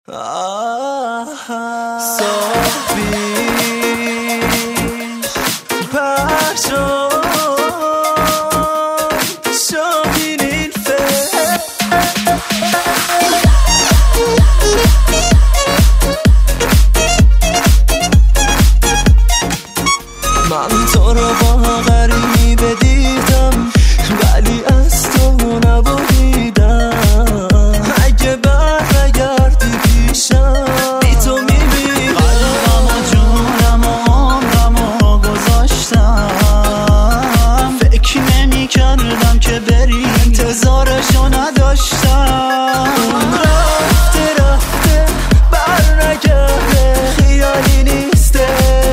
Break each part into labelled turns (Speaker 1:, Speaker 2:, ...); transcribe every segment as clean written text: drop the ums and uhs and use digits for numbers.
Speaker 1: من تو رو با غریبه دیدم ولی از تو نبریدم. اگه برگردی پیشم بی تو میبینم.
Speaker 2: قلبم و جونم و عمرم و گذاشتم. فکر نمی کردم که بری، انتظارشو نداشتم.
Speaker 1: رفته رفته برنگرده، خیالی نیسته.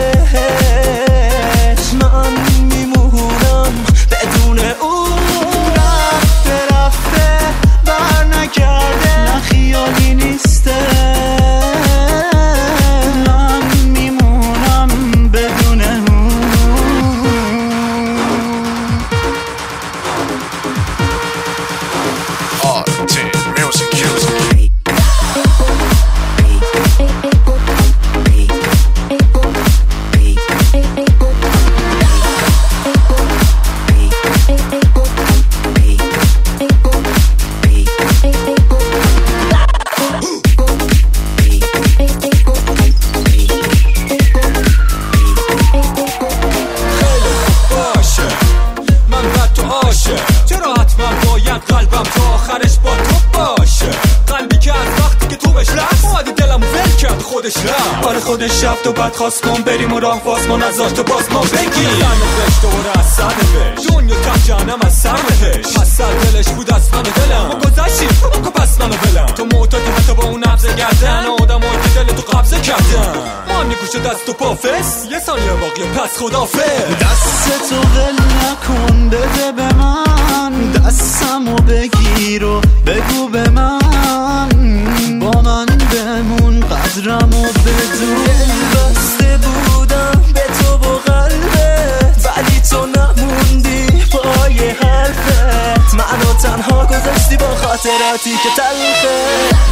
Speaker 3: چرا حتما باید قلبم تا آخرش با تو باشه؟ قلبی که از وقتی که تو بهش رفت اومدی دلمو ول کرد خودش رفت. آره خودش رفت و بعد خواست کن بریم و راه باز من ازاش تو باز ما بگیم. زن بهش دوباره از سن بهش دنیا تم جهنم از سر بهش. از سر دلش بود از من و دلم ما گذشتیم تو پس منو بلم. تو معتادی حتی با اون نبض گردن آدم های که دل تو قبضه کردن. ما هم نگوشه دست تو پافس یه ثانیه باقیه پس خدافظ.
Speaker 2: دست تو ول نکن بده به من، دستمو بگیر و بگو به من، با من بمون قدرمو بدون.
Speaker 1: بسته بودم به تو و قلبت ولی تو نموندی پای حرفت. منو تنها گذاشتی با خاطراتی که تلخه.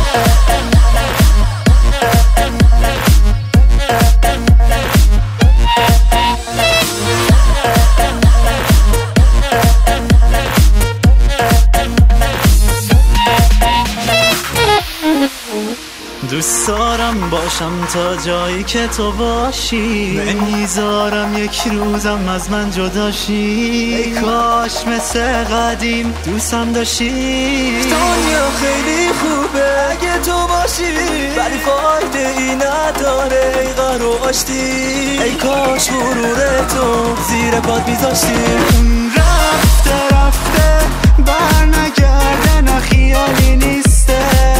Speaker 2: دوست دارم باشم تا جایی که تو باشی، نمیذارم یک روزم از من جداشی. ای کاش مثل قدیم دوستم داشتی.
Speaker 1: دنیا خیلی خوبه اگه تو باشی ولی فایده ای نداره ای غر و آشتی. ای کاش غرور تو زیر پات میذاشتی.
Speaker 2: رفته رفته برنگرده نه خیالی نیسته.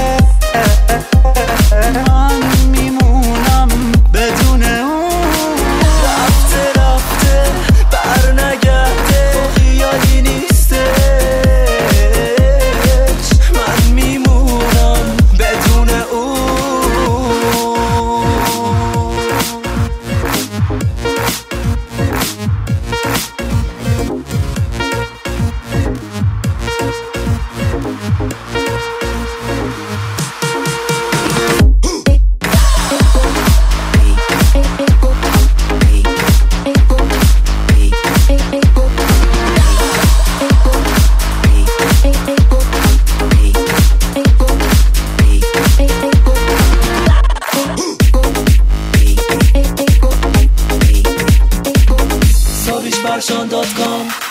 Speaker 2: من میمونم بدون اون.
Speaker 1: رفته رفته برنگرده خیالی نیستش. من میمونم بدون اون. SabishBarshan.com